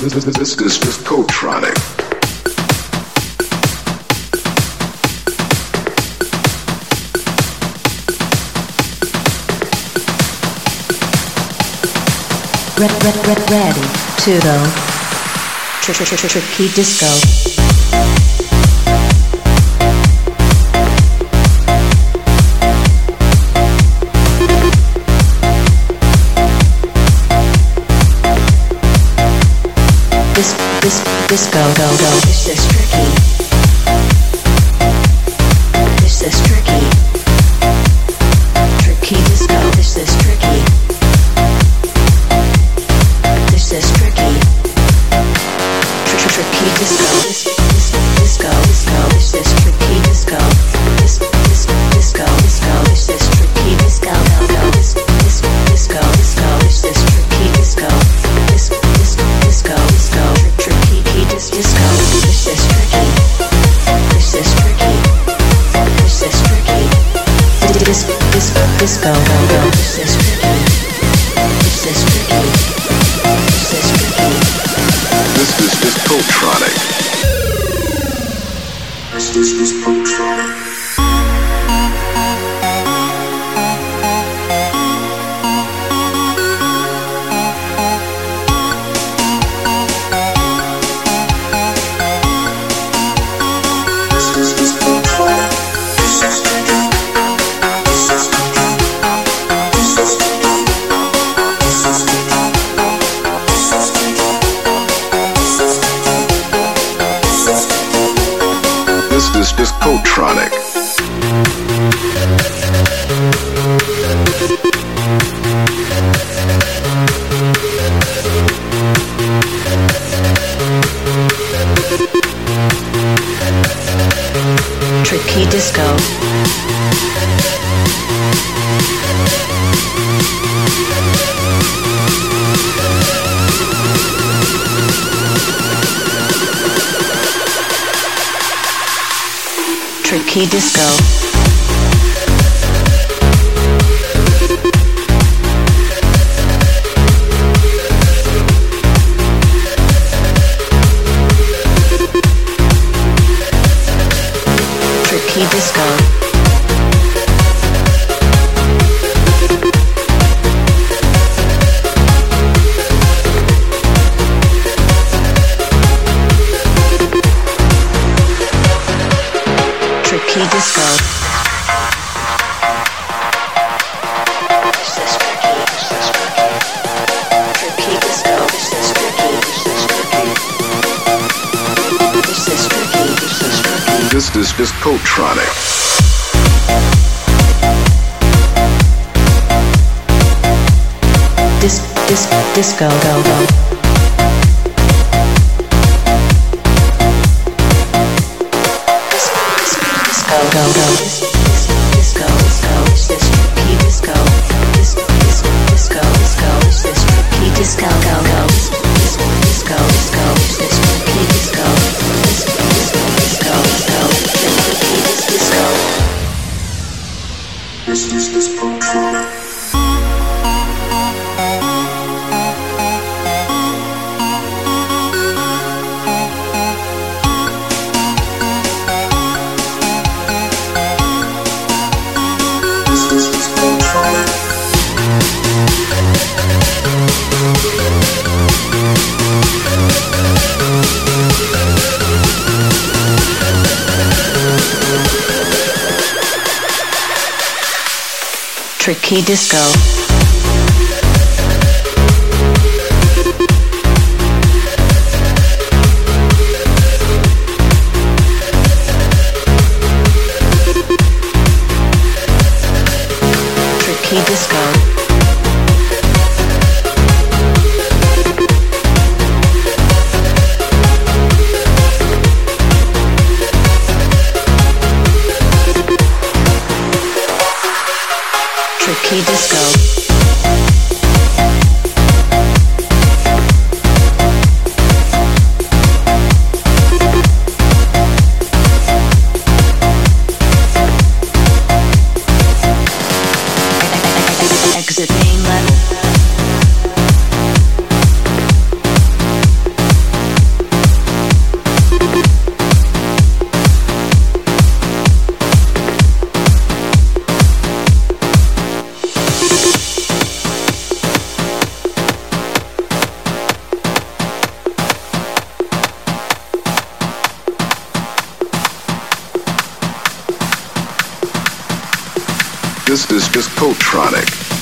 This is Discotronic. Ready to go. Tricky disco. Disco, go. This is tricky. This is tricky. Tricky disco. This is tricky. This is tricky. Tricky disco. Disco. This is tricky disco. Disco. This is tricky disco. Go. Disco. This is tricky disco. Disco. Tricky disco. This is tricky. This is tricky. This is tricky. Disco. Go. This is tricky. This is tricky. This is tricky. This is Discotronic. This is Discotronic. This is Discotronic. Tricky disco. Tricky disco. Tricky disco. Tricky disco. This is tricky. Tricky disco. This is tricky. This is tricky. This is Discotronic. Disco, go. Go. Disco. This is tricky disco. Disco. This is tricky disco. Go. Disco. This is tricky disco. Disco. Tricky disco. This is Discotronic. Tricky disco. Tricky disco. Tricky disco. This is Discotronic.